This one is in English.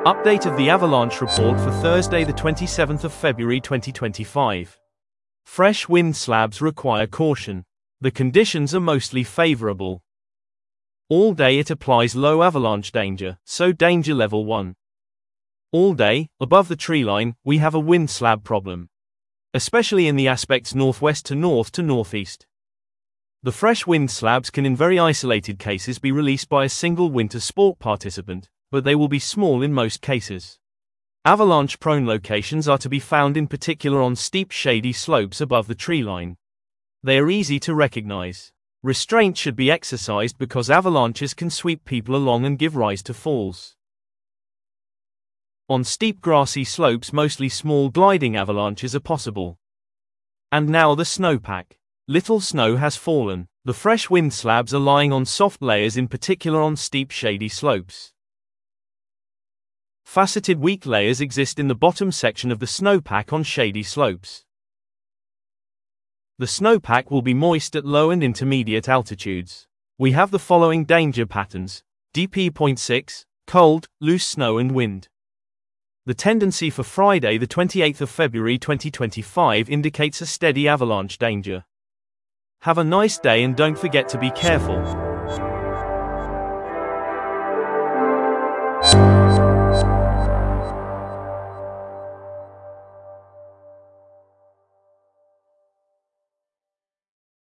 Update of the avalanche report for Thursday the 27th of February 2025. Fresh wind slabs require caution. The conditions are mostly favorable. All day it applies low avalanche danger, so danger level 1. All day, above the treeline, we have a wind slab problem, especially in the aspects northwest to northeast. The fresh wind slabs can in very isolated cases be released by a single winter sport participant, but they will be small in most cases. Avalanche-prone locations are to be found in particular on steep shady slopes above the treeline. They are easy to recognize. Restraint should be exercised because avalanches can sweep people along and give rise to falls. On steep grassy slopes mostly small gliding avalanches are possible. And now the snowpack. Little snow has fallen. The fresh wind slabs are lying on soft layers in particular on steep shady slopes. Faceted weak layers exist in the bottom section of the snowpack on shady slopes. The snowpack will be moist at low and intermediate altitudes. We have the following danger patterns: DP.6, cold, loose snow and wind. The tendency for Friday the 28th of February 2025 indicates a steady avalanche danger. Have a nice day and don't forget to be careful.